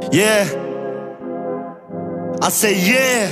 Yeah, I say yeah.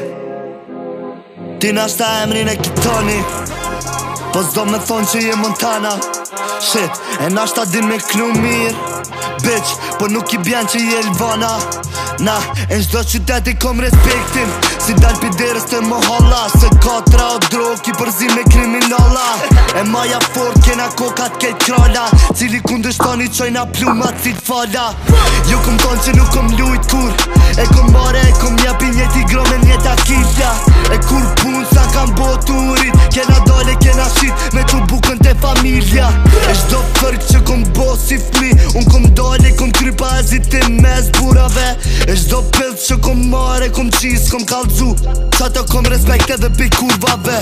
Ti nashta emrin e kitoni, po s'do me thonë që je Montana. Shit, e nashta din me knu mirë bitch, po nuk i bjen që je Elvana. Na, e n'çdo qytet i kom respektin, si dal pi derës të mohalla. Se katra o drog ki përzi me kriminalla. E maja fort kena kokat kejt krala, cili kundështoni qojna plumat si t'fala. Ju kom thonë që nuk kom lujt kur, e kom mare e kom njepi njeti grome njeta kitja. E kur pun sa kam boturit, kena dole kena shit me që bukën të familja. E shdo fërk që kom bo si fmi, unë kom dole kom krypa e zitim mes burave. E shdo pëllë që kom mare, kom qis, kom kalzu, qato kom respekt edhe pi kurvave.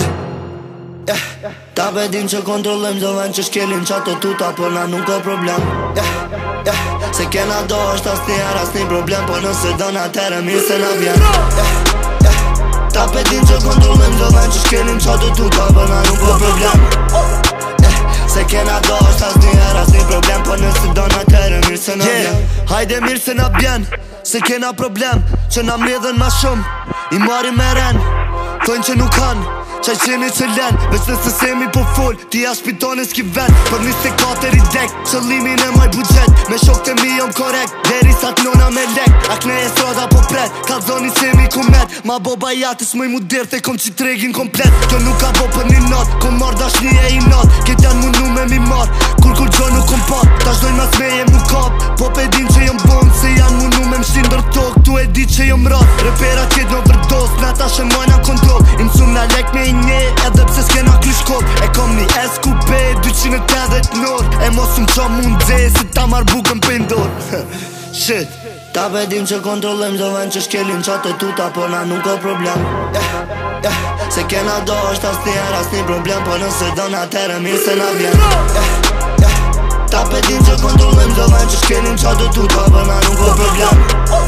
Ta bedin që kontrollojmë do ven që shkelin qato tuta, por na nuk o problem. Se kena do është asni her asni problem, por nëse do na tere mirë se na vjen. Ta bedin që kontrollojmë do ven që shkelin qato tuta, por na nuk o problem. Se kena do është asni her asni problem, por nëse do na tere mirë se na vjen. Hajde mirë se na vjen, se kena problem që na mledhen ma shumë. I marim me ren, thojnë që nuk han qaj qeni që len, veç nëse semi po fol, ti a shpitone s'ki ven. Për 24 i dek, qëllimin e maj budget, me shok të mi jom korekt, deri sa t'nona me lek. Akne e strada po pret, ka zoni semi ku met, ma boba jatës mëj mu dirte, kom që tregin komplet. Kjo nuk ka bo për një not, kom mar dashni e i not, ket janë mundu me mi mar, kur gjo nuk kom pat, ta shdoj mas me jem nuk kap. Po pe din që jom bon, se janë mundu me mshtin dër tok, tu e di që jom rat. Repera qit në vërdos, na ta shë mojna kontrol, imsum na lek me një, edhe pse s'kena krysh kop. E kom një SQP 280 nor, e mos m'qa mund dze, si ta mar bukën pëndor. Shit, ta bedim që kontrollojmë do ven që shkelin qato tuta, por na nuk o problem. Se kena do është asni her asni problem, por nëse do na tere mirë se na vjen. Ta bedim që kontrollojmë do ven që shkelin qato tuta, por na nuk o problem.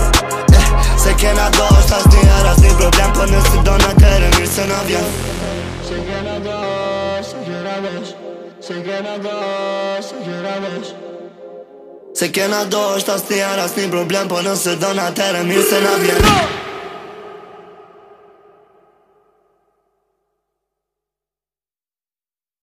Se kena do është asni her asni problem, por nëse do na tere mirë se na vjen. Se kena do, se kena vesh, se kena do, se kena vesh. Se kena do është asni her asni problem, por nëse do na tere mirë se na vjen.